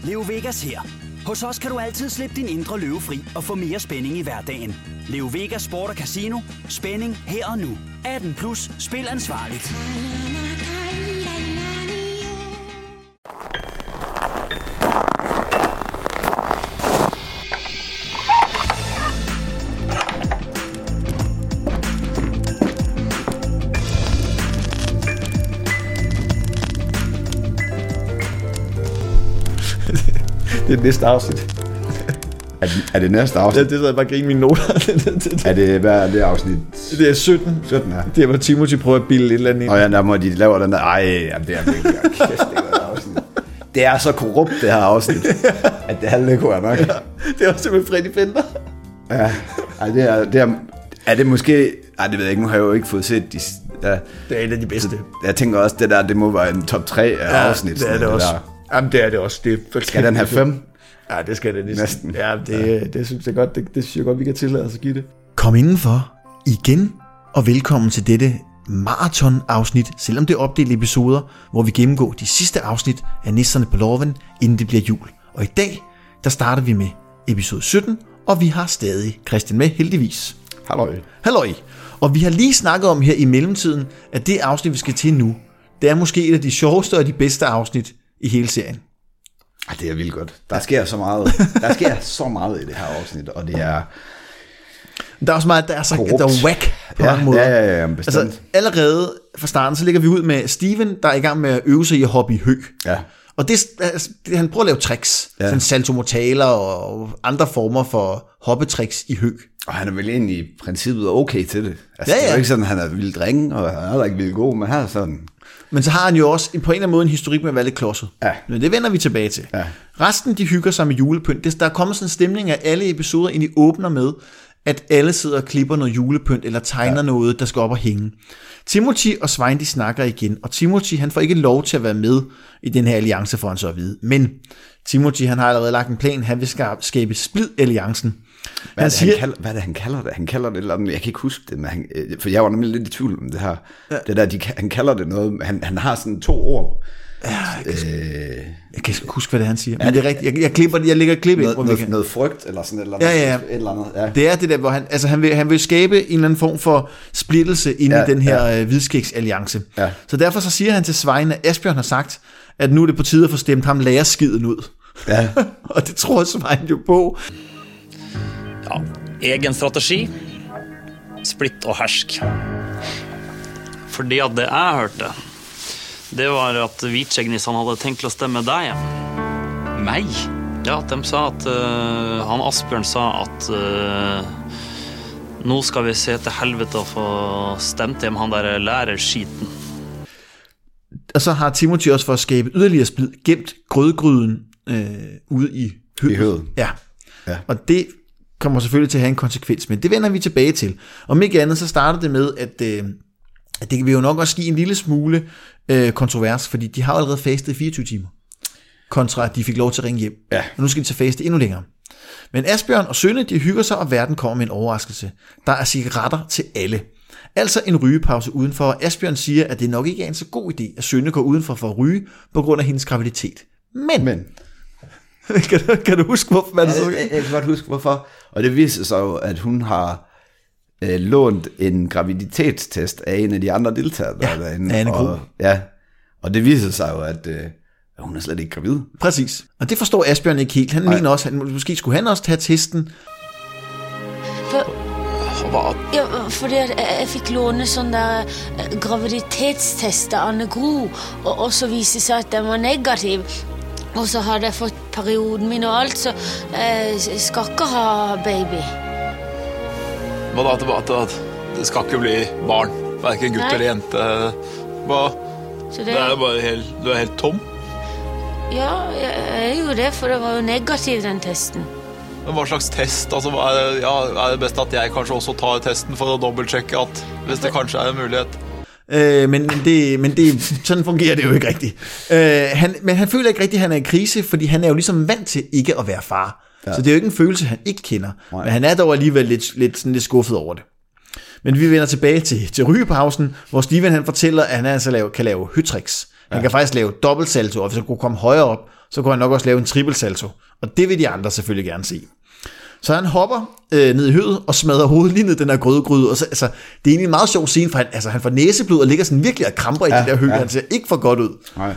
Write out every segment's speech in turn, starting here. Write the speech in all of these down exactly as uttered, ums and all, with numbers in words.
Leo Vegas her. Hos os kan du altid slippe din indre løve fri og få mere spænding i hverdagen. Leo Vegas Sport og Casino. Spænding her og nu. atten plus. Spil ansvarligt. Det er næste afsnit. Er det, er det næste afsnit? Ja, det sidder jeg bare og griner mine noter. Er det, hvad er det afsnit? Det er sytten. sytten, ja. Det er, hvor Timothy prøver at bilde et eller andet ind. Og ja, der må de lave den der, ej, jamen, det er virkelig, kæft, det er afsnit. Det er så korrupt, det her afsnit, at det halve kunne jeg nok. Ja, det er også med Freddy Fender. Ja, ej, det er, det er, er det måske, ej, det ved jeg ikke, nu har jeg jo ikke fået set de, ja, det er en af de bedste. Jeg tænker også, det der, det må være en top tre af ja, afsnit. det er det, det også. Der. Jamen, det er det også. Det er skal den have fem? Ja, det skal det næsten. næsten. Ja, det, ja. det synes jeg godt, det, det synes jeg godt, vi kan tillade os at give det. Kom indenfor igen, og velkommen til dette maraton-afsnit, selvom det er opdelt episoder, hvor vi gennemgår de sidste afsnit af Nisserne på Lorven, inden det bliver jul. Og i dag, der starter vi med episode sytten, og vi har stadig Christian med, heldigvis. Halløj. Halløj. Og vi har lige snakket om her i mellemtiden, at det afsnit, vi skal til nu, det er måske et af de sjoveste og de bedste afsnit i hele serien. Ej, det er vildt godt. Der sker så meget. Der sker så meget i det her afsnit, og det er... Der er også meget, der er så korrupt. Der er whack på ja, mange måder. Ja, ja, ja, bestemt. Altså, allerede fra starten, så ligger vi ud med Steven, der er i gang med at øve sig i at hoppe i hø. Ja. Og det, altså, det, han prøver at lave tricks. Ja. Sådan saltomortaler og andre former for hoppetricks i hø. Og han er vel egentlig i princippet okay til det. Altså, ja, ja. Det er jo ikke sådan, at han er vildt ringe, og han er heller ikke vildt god, men han er sådan... Men så har han jo også på en eller anden måde en historik med at være lidt klodset. Ja. Men det vender vi tilbage til. Ja. Resten, de hygger sig med julepynt. Det, der er kommet sådan en stemning af alle episoder, egentlig åbner med, at alle sidder og klipper noget julepynt, eller tegner ja. noget, der skal op og hænge. Timothy og Svein, de snakker igen, og Timothy, han får ikke lov til at være med i den her alliance, for han så at vide. Men Timothy, han har allerede lagt en plan, han vil skabe splid-alliancen. Hvad, han siger, han kalder, hvad er det, han kalder det? Han kalder det eller andet, jeg kan ikke huske det, men han, for jeg var nemlig lidt i tvivl om det her. Ja. Det der, de, han kalder det noget, han, han har sådan to ord. Ja, jeg, kan, øh, jeg kan ikke huske, hvad det han siger. Men det er rigtigt. Jeg, jeg klipper det, jeg lægger et klip ind. Noget, noget, noget frygt, eller sådan et eller andet. Ja, ja. Et eller andet, ja. Det er det der, hvor han, altså han vil, han vil skabe en eller anden form for splittelse inde ja, i den her ja. hvidskægsalliance. Ja. Så derfor så siger han til Svein, at Asbjørn har sagt, at nu er det på tide at få stemt ham lærerskiden ud. Ja. Og det tror Svein jo på. Ja, egen strategi, splitt og hersk. Fordi at det jeg hørte, det var at Hvitskjeggnissene hadde tenkt til å stemme deg. Meg? Ja, de sa at uh, han Asbjørn sa at uh, nå skal vi se til helvete og få stemt hjem han der lærerskiten. Og så har Timothy også for at skabe yderligere splid gemt grødgryden øh, ude i høet. I høet. Ja. Ja. Og det kommer selvfølgelig til at have en konsekvens, men det vender vi tilbage til. Om ikke andet, så starter det med, at, øh, at det vil jo nok også give en lille smule øh, kontrovers, fordi de har allerede fastet i fireogtyve timer, kontra at de fik lov til at ringe hjem. Ja. Og nu skal de tage faste endnu længere. Men Asbjørn og Sønne, de hygger sig, og verden kommer med en overraskelse. Der er cigaretter til alle. Altså en rygepause udenfor, og Asbjørn siger, at det nok ikke er en så god idé, at Sønne går udenfor for at ryge, på grund af hendes graviditet. Men... Men. kan, du, kan du huske, hvorfor man ja, så? Jeg, jeg kan godt huske, hvorfor. Og det viser sig jo, at hun har øh, lånt en graviditetstest af en af de andre deltagere, der ja, er derinde. Anne og, ja, og det viser sig jo, at øh, hun er slet ikke gravid. Præcis. Og det forstår Asbjørn ikke helt. Han Nej. mener også, at måske skulle han også tage testen. For, ja, fordi jeg fik låne sådan der graviditetstest af Anne Gro, og, og så viste sig, at den var negativ. Og så har jeg fått perioden min og alt, så jeg skal ikke ha baby. Hva da? At det, det skal ikke bli barn? Hverken gutt eller jente? Hva? Det, det er bare helt, du er helt tom? Ja, jeg er jo det, for det var jo negativ den testen. Men hva slags test? Altså, er, det, ja, er det best at jeg kanskje også tar testen for å dobbeltsjekke at hvis det kanskje er en mulighet? Øh, men, det, men det, sådan fungerer det jo ikke rigtigt. Øh, han, men han føler ikke rigtigt, at han er i krise, fordi han er jo ligesom vant til ikke at være far. Ja. Så det er jo ikke en følelse, han ikke kender. Nej. Men han er dog alligevel lidt, lidt, sådan lidt skuffet over det. Men vi vender tilbage til, til rygepausen, hvor Steven han fortæller, at han altså lave, kan lave høtricks. Han ja. kan faktisk lave dobbeltsalto, og hvis han kunne komme højere op, så kunne han nok også lave en triple salto. Og det vil de andre selvfølgelig gerne se. Så han hopper øh, ned i høet og smadrer hovedet lige ned den der grødegryde. Og så, altså, det er egentlig en meget sjov scene, for han, altså, han får næseblod og ligger sådan virkelig og kramper i ja, det der hø. Ja. Han ser ikke for godt ud. Nej.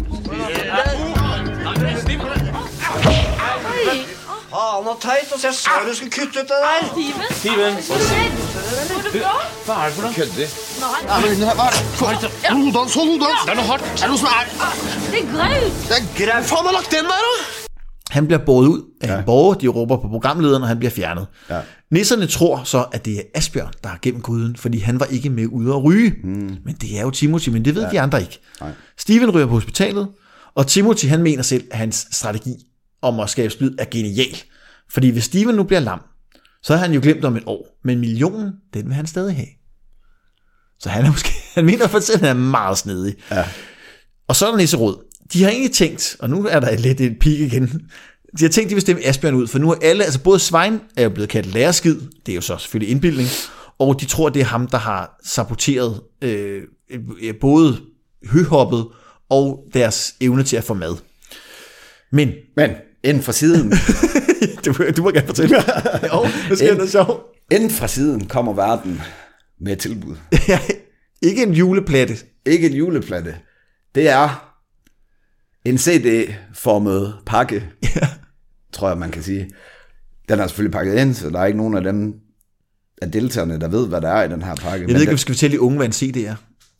Han var teit, og så jeg sa du skulle kutte ut det der. Steven? Steven, Hva skjer? Går det bra? hva er det for noe? Kødder. Nei. Ja, men hva er det? Hold dans, hold dans. Det er noe hardt. Er det noe som er... Det er graut. Det er greit. Faen, har lagt den der, da? Han bliver båret ud af ja. en borger, de råber på programlederen, og han bliver fjernet. Ja. Nisserne tror så, at det er Asbjørn, der har gennem gryden, fordi han var ikke med ude at ryge. Mm. Men det er jo Timothy, men det ved ja. de andre ikke. Nej. Steven ryger på hospitalet, og Timothy han mener selv, at hans strategi om at skabe splid er genial. Fordi hvis Steven nu bliver lam, så har han jo glemt om et år, men millionen, den vil han stadig have. Så han er måske, han mener for selv, at han er meget snedig. Ja. Og så er der Nisserød. De har egentlig tænkt, og nu er der lidt et pik igen, de har tænkt, de vil stemme Asbjørn ud, for nu er alle, altså både Svein er jo blevet kaldt lærerskid, det er jo så selvfølgelig indbildning, og de tror, det er ham, der har saboteret øh, både høhoppet og deres evne til at få mad. Men, Men inden fra siden... du, du må gerne fortælle. Jo, det sker noget sjovt. Inden fra siden kommer verden med et tilbud. Ja, ikke en juleplatte. Ikke en juleplatte. Det er en C D-formet pakke, ja. tror jeg, man kan sige. Den er selvfølgelig pakket ind, så der er ikke nogen af dem af deltagerne, der ved, hvad der er i den her pakke. Jeg ved ikke, om vi skal fortælle de unge, hvad en C D er.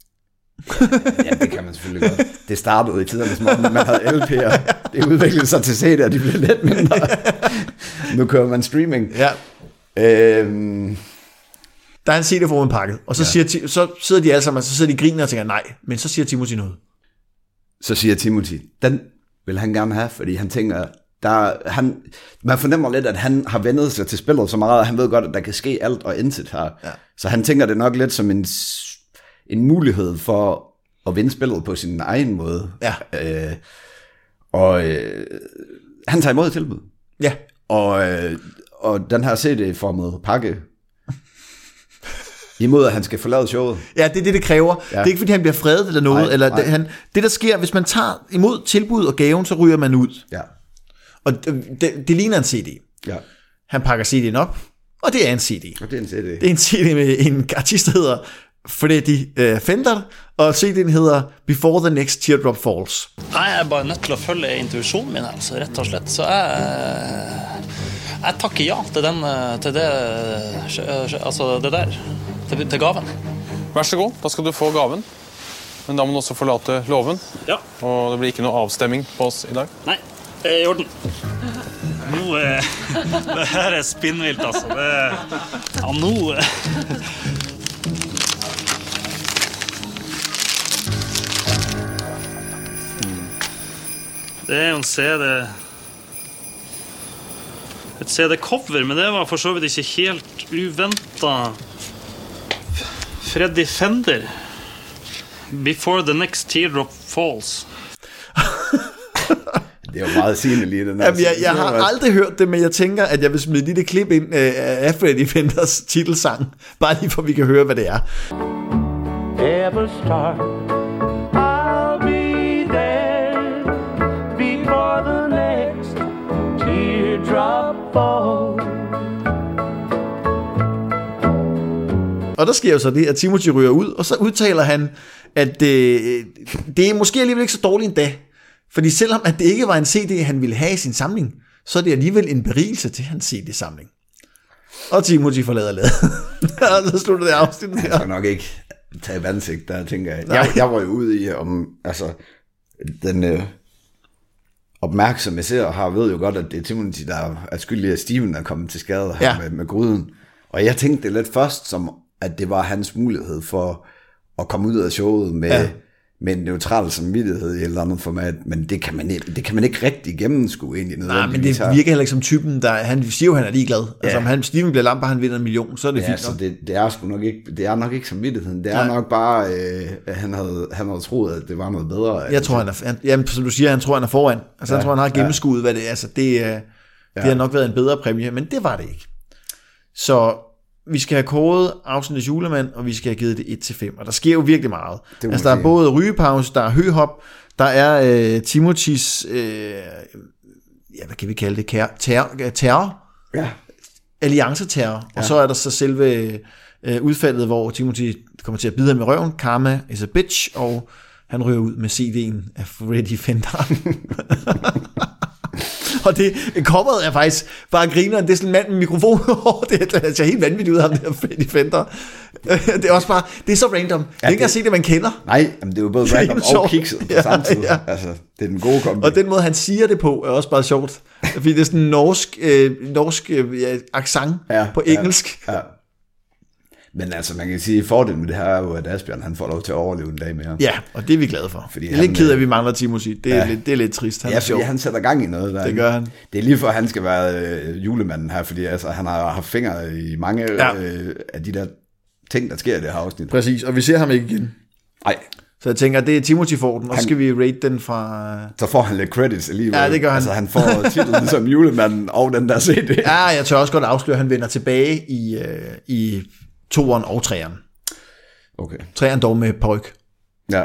Ja, det kan man selvfølgelig godt. Det startede i tiderne, som om man havde L P'er. Det udviklede sig til C D'er, de blev lidt mindre. Nu kører man streaming. Ja. Øhm. Der er en C D-formet pakke, og så, ja. siger, så sidder de alle sammen, og så sidder de griner og tænker nej, men så siger Timothy noget. Så siger Timothy, den vil han gerne have, fordi han tænker, der, han, man fornemmer lidt, at han har vendet sig til spillet så meget, at han ved godt, at der kan ske alt og intet her. Ja. Så han tænker det nok lidt som en, en mulighed for at vinde spillet på sin egen måde. Ja. Øh, og øh, han tager imod tilbud. Ja. Og, øh, og den her C D-formede pakke, imod at han skal forlade showet. Ja, det er det, det kræver. Ja. Det er ikke, fordi han bliver fredet eller noget. Nej, eller nej. Det, han, det, der sker, hvis man tager imod tilbud og gaven, så ryger man ud. Ja. Og det, det, det ligner en C D. Ja. Han pakker C D'en op, og det er en C D. Og det er en C D. Det er en C D med en artist, der hedder Freddy uh, Fender, og C D'en hedder Before the Next Teardrop Falls. Jeg er bare nødt til at følge intuitionen min, altså, rett og slett. Så jeg, jeg takker ja til, den, til det, altså det der, til, til gaven. Vær så god, da skal du få gaven. Men da må du også forlate loven. Ja. Og det blir ikke noe avstemming på oss i dag. Nej, det er i orden. Nu, eh, det her er spinnvilt, altså. Det, ja, nu... Eh. Det er jo en C D... Et C D-cover, men det var for så vidt ikke helt uventet. Freddy Fender. Before the Next Teardrop Falls. Det er jo meget sigende lige den her. Jamen, jeg, jeg har aldrig hørt det, men jeg tænker, at jeg vil smide lige det klip ind af Freddy Fenders titelsang. Bare lige for, at vi kan høre, hvad det er. Ever start, I'll be there before the next teardrop falls. Og der sker jo så det, at Timothy ryger ud, og så udtaler han, at øh, det er måske alligevel ikke så dårligt endda. Fordi selvom at det ikke var en C D, han ville have i sin samling, så er det alligevel en berigelse til hans C D-samling. Og Timothy forlader ladet. Og så slutter det afsnittet her. Jeg skal nok ikke tage vansigt, der tænker jeg. jeg. Jeg var jo ude i, om altså, den øh, opmærksomme ser har ved jo godt, at det er Timothy, der er skyldig, at Steven er kommet til skade her ja. med, med gryden. Og jeg tænkte det lidt først, som at det var hans mulighed for at komme ud af showet med... Ja. med en neutral samvittighed i et eller andet format, men det kan man ikke, det kan man ikke rigtig gennemskue egentlig. Nej, men det virker heller ikke som typen, der, han siger jo, han er ligeglad. Ja. Altså om han, Steven bliver lamper, han vinder en million, så er det ja, fint så nok. det, det er sgu nok ikke, det er nok ikke samvittigheden, det er Nej. nok bare, øh, han, havde, han havde troet, at det var noget bedre. Jeg tror, han er, han, jamen, som du siger, han tror, han er foran. Altså ja, han tror, han har gennemskuet, hvad det er. Altså det, øh, det ja. har nok været en bedre præmie, men det var det ikke. Så vi skal have kåret afsnitets julemand, og vi skal have givet det et til fem. Og der sker jo virkelig meget. Altså, der er både rygepause, der er høhop, der er øh, Timothys, øh, ja, hvad kan vi kalde det, Kær, terror, terror? Ja. Allianceterror. Ja. Og så er der så selve øh, udfaldet, hvor Timothy kommer til at bide ham i røven. Karma is a bitch, og han ryger ud med C D'en af Freddy Fender. Og det coveret er faktisk bare grineren. Det er sådan en mand med mikrofon. Det ser helt vanvittigt ud af ham der Freddy Fender. Det er også bare, det er så random. Det er ikke at se det, man kender. Nej, men det er jo både random og kikset på ja, samme tid. Ja. Altså, det er den gode kombi. Og den måde, han siger det på, er også bare sjovt. Fordi det er sådan en norsk, øh, norsk øh, ja, accent ja, på engelsk. Ja, ja. Men altså, man kan sige, at fordelen med det her er jo, at Asbjørn, han får lov til at overleve en dag mere. Ja, og det er vi glade for. Fordi det er han, lidt ked af, at vi øh, mangler Timothy. Det er, ja. lidt, det er lidt trist. Han ja, fordi han sætter gang i noget. Der. Det gør han. Det er lige for, at han skal være øh, julemanden her, fordi altså, han har haft fingre i mange ja. øh, af de der ting, der sker i det her afsnit. Præcis, og vi ser ham ikke igen. Nej. Så jeg tænker, det er Timothy får den, og så skal vi rate den fra... Så får han lidt credits alligevel. Ja, det gør han. Altså, han får titlen som julemanden og den der C D. Ja, jeg tør også godt afsløre, at han vender tilbage i, øh, i toeren og treeren. Okay. Treeren dog med paryk. Ja.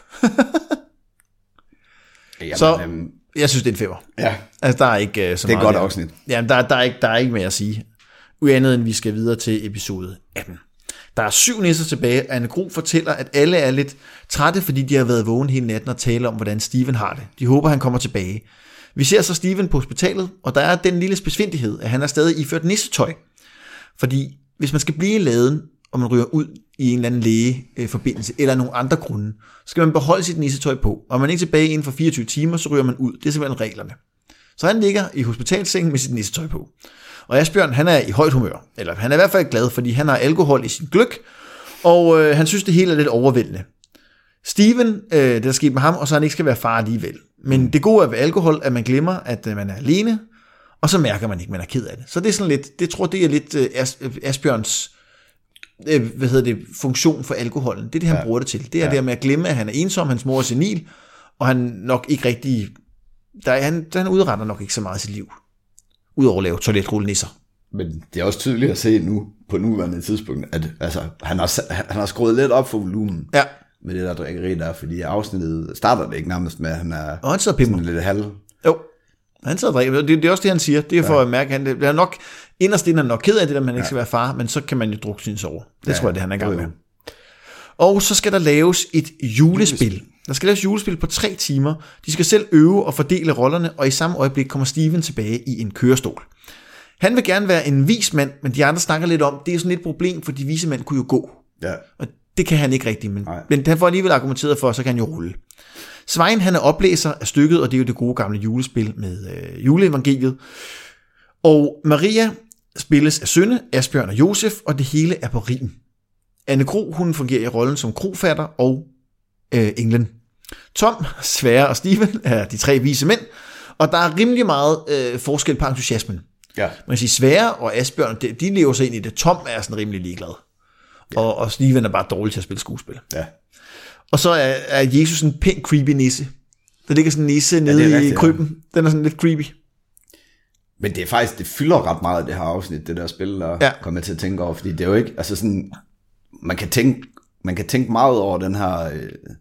Jamen, så øhm, jeg synes, det er en femmer. Ja. Altså, der er ikke uh, så det er meget godt der. afsnit. Jamen, der, der, er ikke, der er ikke mere at sige. Uandet end vi skal videre til episode atten. Der er syv nisser tilbage, og Anne Gro fortæller, at alle er lidt trætte, fordi de har været vågen hele natten og tale om, hvordan Steven har det. De håber, han kommer tilbage. Vi ser så Steven på hospitalet, og der er den lille spidsfindighed, at han er stadig iført nissetøj. Fordi hvis man skal blive i laden, og man ryger ud i en eller anden lægeforbindelse, eller nogle andre grunde, så skal man beholde sit nissetøj på. Og man er ikke tilbage inden for fireogtyve timer, så ryger man ud. Det er simpelthen reglerne. Så han ligger i hospitalsengen med sit nissetøj på. Og Asbjørn, han er i højt humør. Eller han er i hvert fald glad, fordi han har alkohol i sin gløgg, og øh, han synes, det hele er lidt overvældende. Steven, øh, det der skete med ham, og så han ikke skal være far alligevel. Men det gode er ved alkohol, at man glemmer, at øh, man er alene, og så mærker man ikke, at man er ked af det. Så det er sådan lidt, det tror det er lidt øh, As, Asbjørns øh, hvad hedder det, funktion for alkoholen. Det er det, han ja. bruger det til. Det er ja. det med at glemme, at han er ensom, hans mor er senil, og han nok ikke rigtig, der, han, han udretter nok ikke så meget i sit liv. Udover at lave toiletrullenisser. Men det er også tydeligt at se nu, på nuværende tidspunkt, at altså, han, har, han har skruet lidt op for volumen ja. med det der drikkeri der, fordi afsnittet starter det ikke nærmest med, at han er og han sådan lidt halv. Jo, han sidder og drikker. Det, det er også det, han siger. Det er for ja. at mærke, at han det er nok, inderst inden han nok ked af det, at man ikke ja. skal være far, men så kan man jo drukke sin sover. Det ja, tror jeg, det han er i gang med. Og så skal der laves et julespil. Der skal laves julespil på tre timer. De skal selv øve og fordele rollerne, og i samme øjeblik kommer Steven tilbage i en kørestol. Han vil gerne være en vis mand, men de andre snakker lidt om, det er sådan et problem, for de vise mænd kunne jo gå. Ja. Og det kan han ikke rigtigt, men, men han får alligevel argumenteret for, så kan han jo rulle. Svein, han er oplæser af stykket, og det er jo det gode gamle julespil med øh, juleevangeliet. Og Maria spilles af Sønne, Asbjørn og Josef, og det hele er på rim. Anne Gro, hun fungerer i rollen som krofatter og øh, englen. Tom, Sverre og Steven er de tre vise mænd, og der er rimelig meget øh, forskel på entusiasmen. Ja. Man kan sige, Sverre og Asbjørn, de, de lever sig ind i det. Tom er sådan rimelig ligeglad. Ja. Og, og Steven er bare dårlig til at spille skuespil. Ja. Og så er, er Jesus en pæn creepy nisse. Der ligger sådan en nisse nede ja, rigtigt, i krybben. Ja. Den er sådan lidt creepy. Men det er faktisk, det fylder ret meget, det her afsnit, det der spil, der ja. kommer jeg til at tænke over. Fordi det er jo ikke, altså sådan, man kan tænke, man kan tænke meget over den her øh,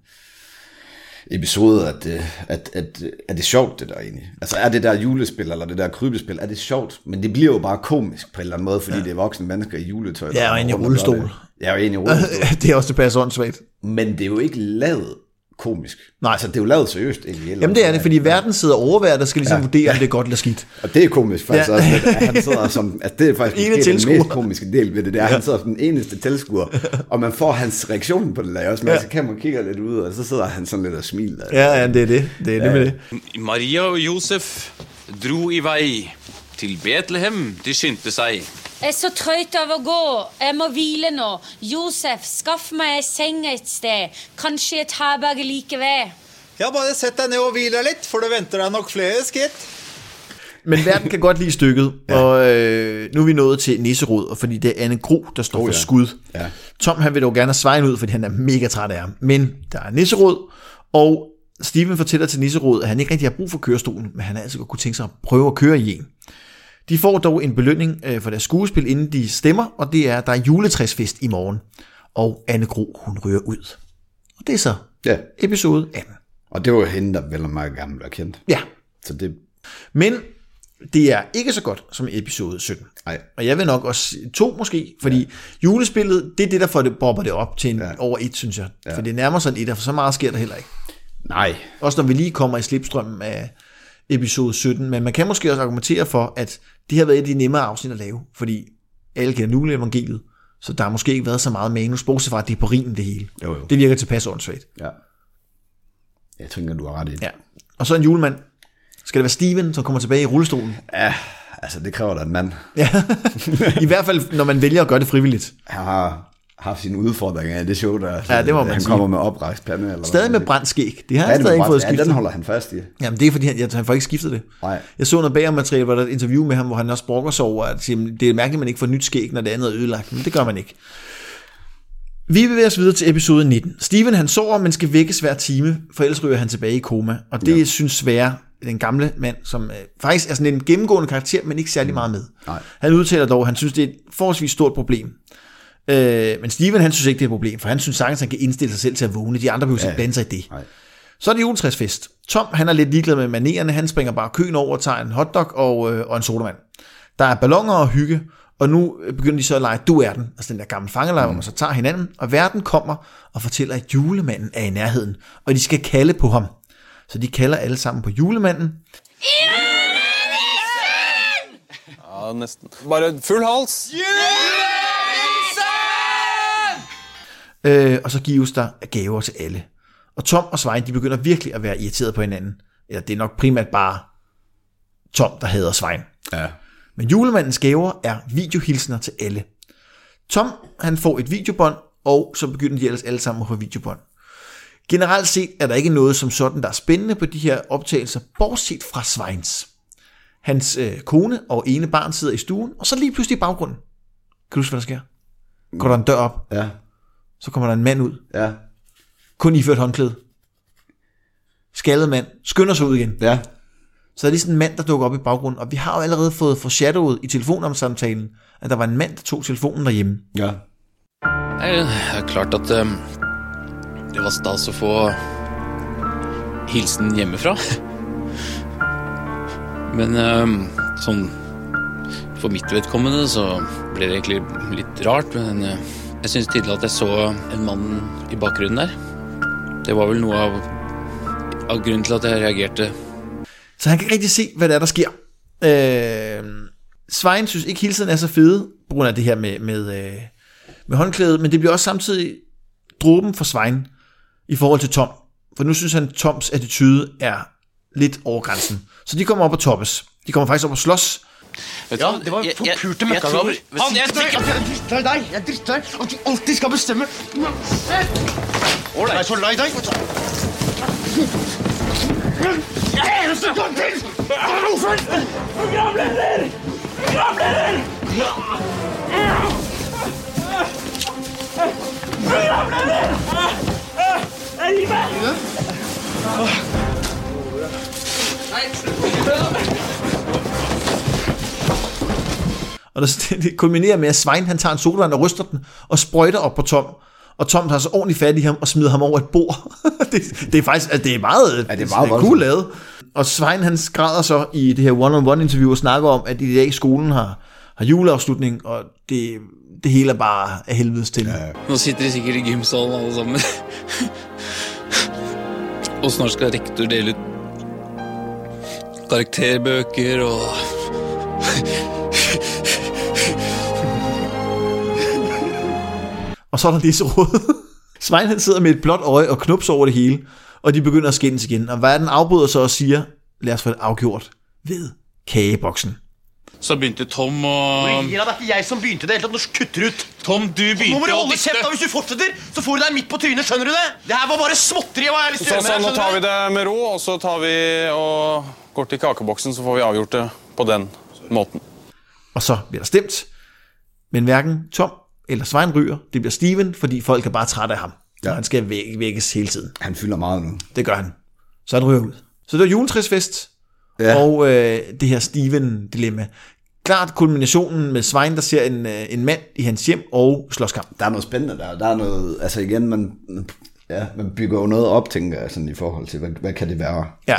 episode, at, at, at, at det er sjovt, det der egentlig. Altså er det der julespil, eller det der krybespil, er det sjovt? Men det bliver jo bare komisk på en eller anden måde, fordi ja. det er voksne mennesker i juletøj. Ja, og en i rullestol. Ja, og en i rullestol. Det er også det passer åndssvagt. Men det er jo ikke lavet komisk. Nej. Altså det er jo lavet seriøst. Egentlig. Jamen det er det, fordi verden sidder overværet, der skal ligesom ja. vurdere, om det er godt eller skidt. Og det er komisk faktisk ja. også, at han sidder som, at det er faktisk måske den mest komiske del ved det, det er, ja. han sidder som den eneste tilskuer, og man får hans reaktion på det der også, men ja. så kan man kigge lidt ud, og så sidder han sådan lidt og smiler. Ja, ja, det er det. Det er det ja. med det. Maria og Josef drog i vei til Betlehem, de skyndte sig. Jeg er så trøtt av å gå. Jeg må hvile nå. Josef, skaff meg seng et sted. Kanskje et herberge like ved. Ja, bare sæt dig ned og hvile lidt, for det venter dig nok flere skridt. Men verden kan godt lide stykket, ja. og øh, nu er vi nået til nisserod, fordi det er Anne Gro, der står oh, for ja. skud. Ja. Tom, han vil dog gerne have Svein ud, fordi han er mega træt af ham. Men der er nisserod, og Steven fortæller til nisserod, at han ikke rigtig har brug for kørestolen, men han har altså godt kunne tænke sig at prøve at køre i en. De får dog en belønning øh, for deres skuespil, inden de stemmer, og det er, der er juletræsfest i morgen, og Anne Gro, hun ryger ud. Og det er så ja. episode atten. Og det var hende, der vel meget gerne blev kendt. Ja. Så det... Men det er ikke så godt som episode sytten. Nej. Og jeg vil nok også to måske, fordi ja. julespillet, det er det, der får det, bobber det op til en ja. over et, synes jeg. Ja. For det nærmer sig en et, for så meget sker der heller ikke. Nej. Også når vi lige kommer i slipstrømmen af episode sytten, men man kan måske også argumentere for, at det har været et af de nemmere afsnit at lave, fordi alle kender nu evangeliet, så der har måske ikke været så meget manus, bortset fra, at det er på rimen det hele. Jo, jo. Det virker tilpas åndssvagt. Ja. Jeg tænker, du har ret i det. Ja. Og så en julemand. Skal det være Steven, som kommer tilbage i rullestolen? Ja, altså det kræver da en mand. Ja, i hvert fald, når man vælger at gøre det frivilligt. Han har haft sine udfordringer i det show, der ja, det må man han sige. kommer med oprejst pande. Eller stadig med brændt skæg. Det har ja, han stadig ikke fået skiftet. Ja, den holder han fast i. Jamen det er fordi, han, jeg, han får ikke skiftet det. Nej. Jeg så noget bagommateriale, hvor der er et interview med ham, hvor han også brokker sig over, at det er mærkeligt, at man ikke får nyt skæg, når det andet er ødelagt. Men det gør man ikke. Vi bevæger os videre til episode nitten. Steven han sover, men skal vækkes hver time, for ellers ryger han tilbage i koma. Og det ja. synes Sverre, den gamle mand, som øh, faktisk er sådan en gennemgående karakter, men ikke særlig meget med. Nej. Han udtaler dog, at han synes, det er et forholdsvis stort problem. Øh, men Steven, han synes ikke, det er et problem, for han synes sagtens, han kan indstille sig selv til at vågne. De andre behøver ja. ikke blande sig i det. Nej. Så er det juletræsfest. Tom, han er lidt ligeglad med manererne. Han springer bare køen over og tager en hotdog og, øh, og en sodavand. Der er balloner og hygge, og nu begynder de så at lege, du er den. Altså den der gamle fangelejr, mm. hvor man så tager hinanden, og verden kommer og fortæller, at julemanden er i nærheden, og de skal kalde på ham. Så de kalder alle sammen på julemanden. Ja, næsten. Bare fuld hals. Øh, og så gives der gaver til alle. Og Tom og Svein, de begynder virkelig at være irriteret på hinanden. Eller det er nok primært bare Tom, der hader Svein. Ja. Men julemandens gaver er videohilsener til alle. Tom, han får et videobånd, og så begynder de ellers alle sammen at få videobånd. Generelt set er der ikke noget som sådan, der er spændende på de her optagelser, bortset fra Sveins. Hans øh, kone og ene barn sidder i stuen, og så lige pludselig i baggrunden. Kan du huske, hvad der sker? Går der en dør op, ja. Så kommer der en mand ud. Ja. Kun iført håndklæde. Skaldet mand. Skynder sig ud igen. Ja. Så er det sådan en mand, der dukker op i baggrunden, og vi har jo allerede fået foreshadowet i telefonomsamtalen, at der var en mand, der tog telefonen derhjemme. Ja. Det er klart at um, det var stas at få hilsen hjemmefra. Men um, sådan, for mitt vedkommende så blev det egentlig lidt rart, men uh, jeg synes tydelig at jeg så en mand i bakgrunden der. Det var vel noget af, af grunden til at jeg reagerede. Så han kan ikke rigtig se, hvad der er, der sker. Øh, Svein synes ikke hilsen er så fede, på grund af det her med, med, øh, med håndklædet, men det bliver også samtidig dråben for Svein i forhold til Tom. For nu synes han, at Toms attitude er lidt over grænsen. Så de kommer op og toppes. De kommer faktisk op og slås. Ja, det var forpurte møkkagaver. Han, jeg dritter deg, jeg dritter deg, at du alltid skal bestemme. Jeg er så lei deg. Eneste gang til! Programleder! Programleder! Programleder! Gi meg! Og det kulminerer med, at Svein han tager en sodavand og ryster den og sprøjter op på Tom. Og Tom tager så ordentligt fat i ham og smider ham over et bord. det, det er faktisk, altså det er meget, ja, det er meget det er cool lavet. Og Svein han skræder så i det her one-on-one interview og snakker om, at i dag i skolen har, har juleafslutning, og det, det hele er bare af helvedes til. Ja. Nu sitter de sikkert i gymsalen alle sammen. Og snart skal rektor dele ut karakterbøker og... Og så er der læseråd. Svein han sidder med et blåt øje og knups over det hele, og de begynder at skændes igen. Og verden afbryder så og siger, lad os få det afgjort ved kageboksen. Så begyndte Tom og... Hvor gir deg, det er ikke jeg som begynte det, helt at du kutter ut. Tom, du begynte Nå må du å holde dytte. kjeft da, hvis du fortsetter, så får du deg midt på trynet, skjønner du det? Det her var bare småtteri, hva jeg har lyst til å Så, gjøre så med nå deg, tar vi skjønner du? det med ro, og så tar vi og går til kakeboksen, så får vi avgjort det på den måten. Og så bliver der stemt, men hverken Tom eller Svein ryger. Det bliver Steven, fordi folk er bare trætte af ham. Ja. Og han skal væk- vækkes hele tiden. Han fylder meget nu. Det gør han. Så han ryger ud. Så det var juletræsfest, ja. Og øh, det her Steven-dilemma. klart kulminationen med Svein, der ser en, en mand i hans hjem og slåskamp. Der er noget spændende der. Der er noget, altså igen, man, ja, man bygger jo noget op, tænker jeg, sådan i forhold til, hvad, hvad kan det være? Ja.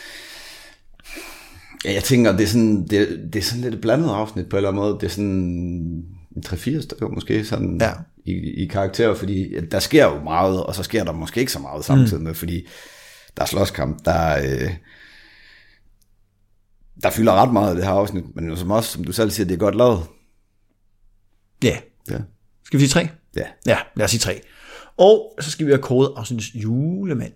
Ja, jeg tænker, det er sådan, det, det er sådan lidt et blandet afsnit på en eller anden måde. Det er sådan tre-fire stykker måske sådan ja. i, i karakterer, fordi der sker jo meget, og så sker der måske ikke så meget samtidig med, mm. fordi der er slåskamp, der øh, der fylder ret meget af det her afsnit, men som også, som du selv siger, det er godt lavet. Ja. ja. Skal vi sige tre? Ja. Ja, lad os sige tre. Og så skal vi have kåret afsnitets julemand.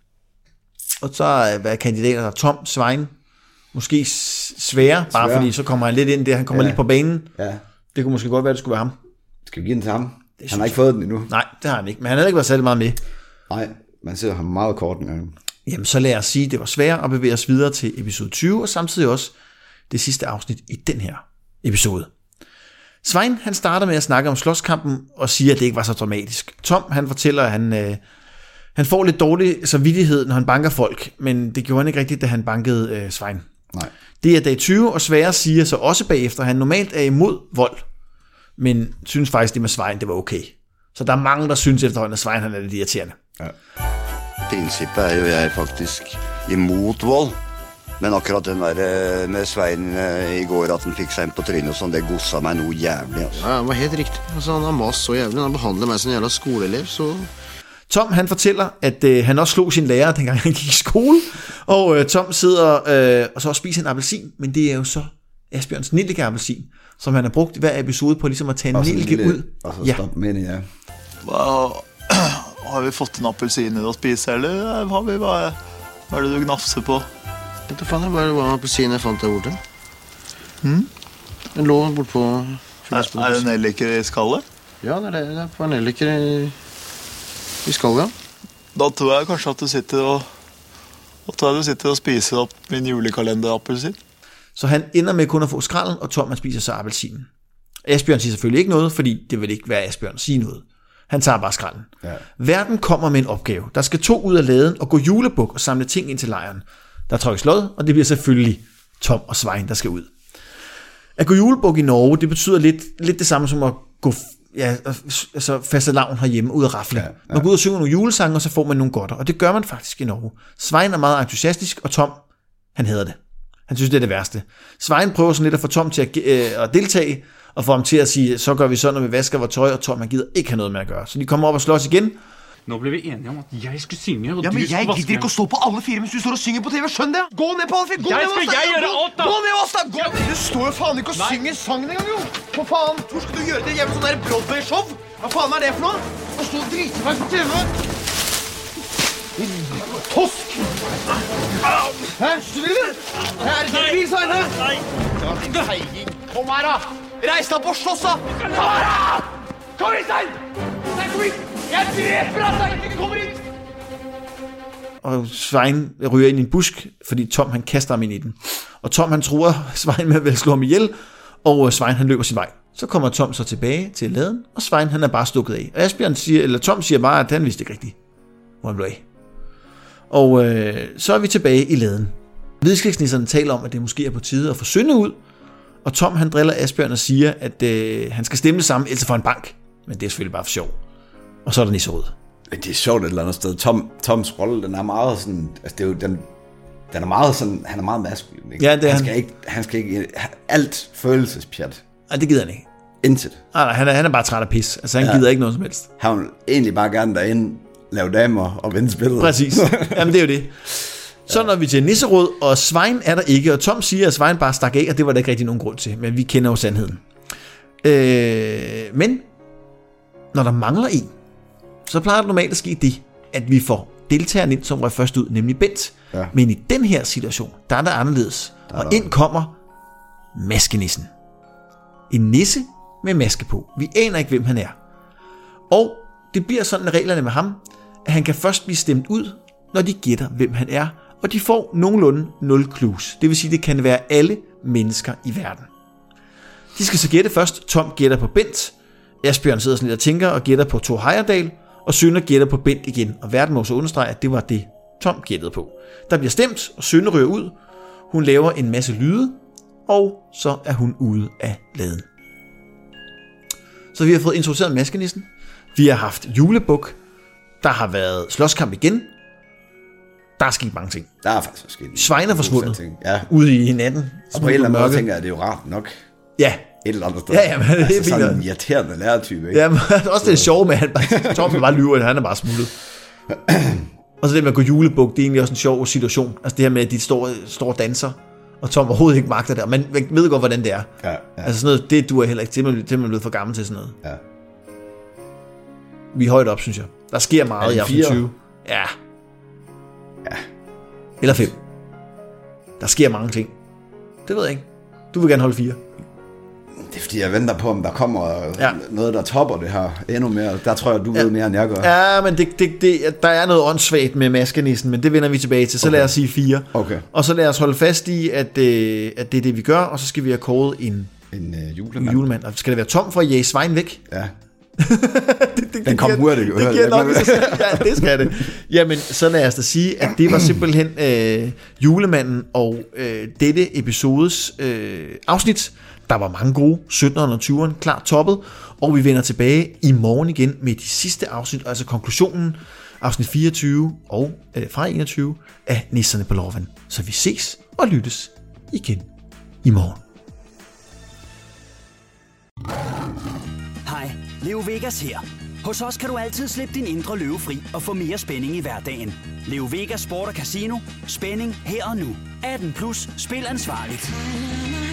Og så hvad kandidater der? Tom, Svein, måske Svære, bare Svære. Fordi så kommer han lidt ind der, han kommer ja. Lige på banen. Ja. Det kunne måske godt være, det skulle være ham. Skal vi give den til ham? Det han har ikke fået den endnu. Nej, det har han ikke, men han har ikke været særlig meget med. Nej, man ser ham meget kort en gang. Jamen, så lad os sige, at det var svært at bevæge os videre til episode tyve, og samtidig også det sidste afsnit i den her episode. Svein, han starter med at snakke om slåskampen, og siger, at det ikke var så dramatisk. Tom, han fortæller, at han, øh, han får lidt dårlig samvittighed, når han banker folk, men det gjorde han ikke rigtigt, da han bankede øh, Svein. Nej. Det er dag tyve, og Svære siger så også bagefter, at han normalt er imod vold, men synes faktisk, det med Svein, det var okay. Så der er mange, der synes efterhånden, at Svein han er lidt irriterende. Ja. Prinsippet er jo jeg faktisk imot vold, men akkurat den der med Svein i går, at han fik sig ind på trynet og sådan, det godsa mig noget jævligt. Altså. Ja, det var helt rigtigt. Altså, han har mas så jævligt, han behandler mig som en jævla skoleelev, så... Tom, han fortæller, at øh, han også slog sin lærer, dengang han gik i skole, og øh, Tom sidder øh, og så spiser en appelsin, men det er jo så Asbjørns nellike-appelsin, som han har brugt i hver episode på ligesom at tage en nellike ud. Og så ja. Stop med det, ja. Wow. Har vi fått en appelsin å spise, eller har vi bare, hva er det du gnafser på? Jeg vet faen, det var appelsin jeg fant der borte. Hmm? Den lå bort på... Er, er det nelliker i skallet? Ja, det er det. Det er på nelliker i, i skallet, ja. Da tror jeg kanskje at du sitter og, da tror jeg du sitter og spiser opp min julekalender-appelsin. Så han ender med kun at få skralden, og Tom han spiser så appelsinen. Asbjørn siger selvfølgelig ikke noget, fordi det vil ikke være Asbjørn at sige noget. Han tager bare skralden. Ja. Verden kommer med en opgave. Der skal to ud af laden og gå julebuk og samle ting ind til lejren. Der trykkes lod, og det bliver selvfølgelig Tom og Svein, der skal ud. At gå julebuk i Norge, det betyder lidt, lidt det samme som at gå ja, altså fastelavn herhjemme ud af rafle. Ja, ja. Man går ud og synger nogle julesange, og så får man nogle godter. Og det gør man faktisk i Norge. Svein er meget entusiastisk, og Tom, han hader det. Han synes, det er det værste. Svein prøver sådan lidt at få Tom til at, øh, at deltage, og få ham til at sige, så gør vi sådan, når vi vasker vores tøj, og Tom, han gider ikke have noget med at gøre. Så de kommer op og slås igen. Nå blev vi enige om at jeg skulle synge, og ja, du men skulle jeg vaske. gidder ikke å stå på alle fire mens du står og synger på T V, skjønn det! Gå ned på alle fire, gå jeg ned og skal jeg gjøre alt da! Gå ned og vask deg! Du står jo faen ikke og synger sangen engang, jo! For faen, hvor skal du gjøre det hjemme sånn der Broadway-show? Hva faen er det for noe? Å stå og drite meg på T V! Tosk! Hæ? Du vil det? Her er det bil, Svein, hæ? Nei! Nei! Kom her, da! Reis deg på slåss, da! Kom her, da! Kom hit, Svein! Nei, kom hit! Jeg dreper deg, Svein! Ikke kommer hit! Og Svein ryger ind i en busk, fordi Tom han kaster ham ind i den. Og Tom han tror Svein med at slå ham ihjel, og Svein han løber sin vej. Så kommer Tom så tilbage til laden, og Svein han er bare stukket af. Og Asbjørn siger, eller Tom siger bare, at han vidste ikke rigtigt, hvor han blev af. Og øh, så er vi tilbage i laden. Hvidskægsnisserne taler om, at det måske er på tide at få Synne ud, og Tom han driller Asbjørn og siger, at øh, han skal stemme sammen, ellers for en bank. Men det er selvfølgelig bare for sjov. Og så er der Nisserød. Det er sjovt et eller andet sted. Tom, Toms rolle, den er meget sådan, altså det er jo, den, den er meget sådan, han er meget maskulin, ikke? Ja, det er han. han. Skal ikke, han skal ikke, alt følelsespjat. Nej, det gider han ikke. Intet. Nej, nej, han er, han er bare træt af pis. Altså han ja. gider ikke noget som helst. Han vil egentlig bare gerne derinde, lave damer og vinde spillet. Præcis. Jamen det er jo det. Så når vi til Nisserød, og Svein er der ikke, og Tom siger, at Svein bare stak af, og det var der ikke rigtig nogen grund til, men vi kender jo sandheden. Øh, men når der mangler en, så plejer det normalt at ske det, at vi får deltageren ind, som røg først ud, nemlig Bent. Ja. Men i den her situation, der er det anderledes. Der er og ind kommer maskenissen. En nisse med maske på. Vi aner ikke, hvem han er. Og det bliver sådan med reglerne med ham, at han kan først blive stemt ud, når de gætter, hvem han er, og de får nogenlunde nul clues. Det vil sige, det kan være alle mennesker i verden. De skal så gætte først. Tom gætter på Bent. Asbjørn sidder sådan lidt og tænker og gætter på Thor Heyerdahl, og Synne gætter på Bent igen, og verden må så understrege, at det var det, Tom gættede på. Der bliver stemt, og Synne ryger ud. Hun laver en masse lyde, og så er hun ude af laden. Så vi har fået introduceret maskenissen. Vi har haft julebuk. Der har været slåskamp igen. Der er sket mange ting. Der er faktisk sket. Svein er forsvundet. Ja. Ude i natten. Og på en eller anden måde tænker jeg, at det er jo rart nok. Ja. Et eller andet sted. Ja, ja, men det er altså, sådan fint. en irriterende lærertype, ikke? Ja, men også det sjove med, at han bare, Tom bare lyver, at han er bare smuttet. Og så det med at gå julebuk, det er egentlig også en sjov situation. Altså det her med, at de står, står og danser, og Tom overhovedet ikke magter det, og man ved godt, hvordan det er. Ja, ja. Altså sådan noget, det duer heller ikke. Det er man, det er man blevet for gammel til sådan noget. Ja. Vi er højt op, synes jeg. Der sker meget i aften tyve. Ja. Ja. Eller fem. Der sker mange ting. Det ved jeg ikke. Du vil gerne holde fire. Det er fordi, jeg venter på, om der kommer ja. noget, der topper det her endnu mere. Der tror jeg, du ja. ved mere, end jeg gør. Ja, men det, det, det, der er noget åndssvagt med maskenissen, men det vender vi tilbage til. Så okay. lad os sige fire. Okay. Og så lad os holde fast i, at, øh, at det er det, vi gør, og så skal vi have kåret en, en øh, julemand. julemand. Og skal det være Tom for at jage Svein væk? Ja. det, det, Den kom hurtigt. Det, det giver nok i sig selv. Ja, det skal det. Jamen, så lad os da sige, at det var simpelthen øh, julemanden og øh, dette episodes øh, afsnit. Der var mange gode, syttende og tyverne, klart toppet, og vi vender tilbage i morgen igen med de sidste afsnit, altså konklusionen, afsnit fireogtyve og øh, fra enogtyve af Nisserne på Låven. Så vi ses og lyttes igen i morgen. Hej, Leo Vegas her. Hos os kan du altid slippe din indre løve fri og få mere spænding i hverdagen. Leo Vegas Sport og Casino. Spænding her og nu. atten plus. Spil ansvarligt.